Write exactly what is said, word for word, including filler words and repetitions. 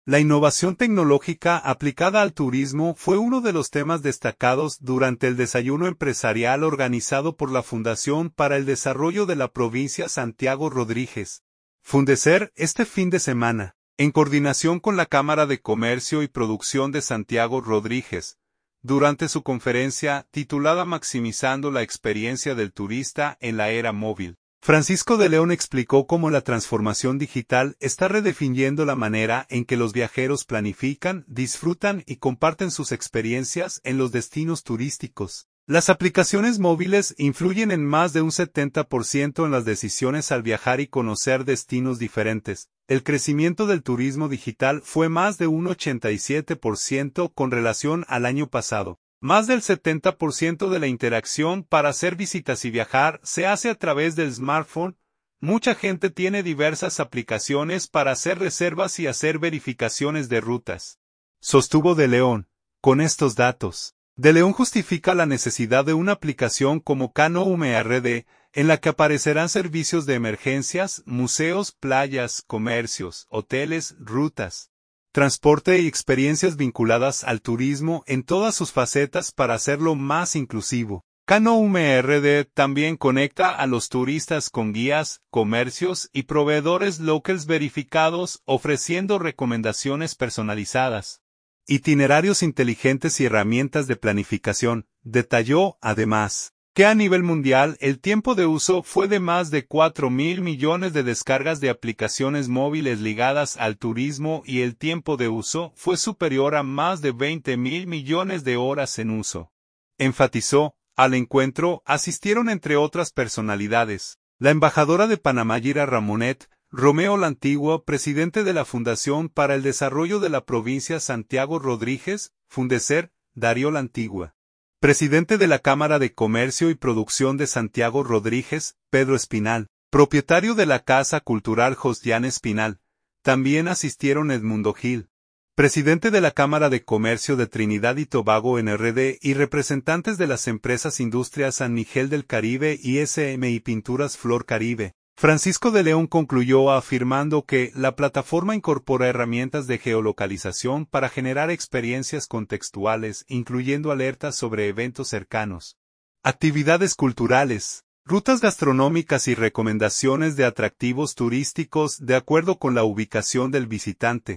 La innovación tecnológica aplicada al turismo fue uno de los temas destacados durante el desayuno empresarial organizado por la Fundación para el Desarrollo de la Provincia Santiago Rodríguez, Fundeser, este fin de semana, en coordinación con la Cámara de Comercio y Producción de Santiago Rodríguez, durante su conferencia titulada Maximizando la experiencia del turista en la era móvil. Francisco de León explicó cómo la transformación digital está redefiniendo la manera en que los viajeros planifican, disfrutan y comparten sus experiencias en los destinos turísticos. Las aplicaciones móviles influyen en más de un setenta por ciento en las decisiones al viajar y conocer destinos diferentes. El crecimiento del turismo digital fue más de un ochenta y siete por ciento con relación al año pasado. Más del setenta por ciento de la interacción para hacer visitas y viajar se hace a través del smartphone. Mucha gente tiene diversas aplicaciones para hacer reservas y hacer verificaciones de rutas, sostuvo de León. Con estos datos, de León justifica la necesidad de una aplicación como CanoMRD, en la que aparecerán servicios de emergencias, museos, playas, comercios, hoteles, rutas, transporte y experiencias vinculadas al turismo en todas sus facetas para hacerlo más inclusivo. CanoMRD también conecta a los turistas con guías, comercios y proveedores locales verificados, ofreciendo recomendaciones personalizadas, itinerarios inteligentes y herramientas de planificación. Detalló, además, que a nivel mundial el tiempo de uso fue de más de cuatro mil millones de descargas de aplicaciones móviles ligadas al turismo y el tiempo de uso fue superior a más de veinte mil millones de horas en uso. Enfatizó, al encuentro asistieron entre otras personalidades, la embajadora de Panamá Gira Ramonet, Romeo Lantigua, presidente de la Fundación para el Desarrollo de la Provincia Santiago Rodríguez, Fundeser, Darío Lantigua, presidente de la Cámara de Comercio y Producción de Santiago Rodríguez, Pedro Espinal, propietario de la Casa Cultural Josian Espinal. También asistieron Edmundo Gil, presidente de la Cámara de Comercio de Trinidad y Tobago N R D y representantes de las empresas Industrias San Miguel del Caribe y S M I Pinturas Flor Caribe. Francisco de León concluyó afirmando que la plataforma incorpora herramientas de geolocalización para generar experiencias contextuales, incluyendo alertas sobre eventos cercanos, actividades culturales, rutas gastronómicas y recomendaciones de atractivos turísticos de acuerdo con la ubicación del visitante.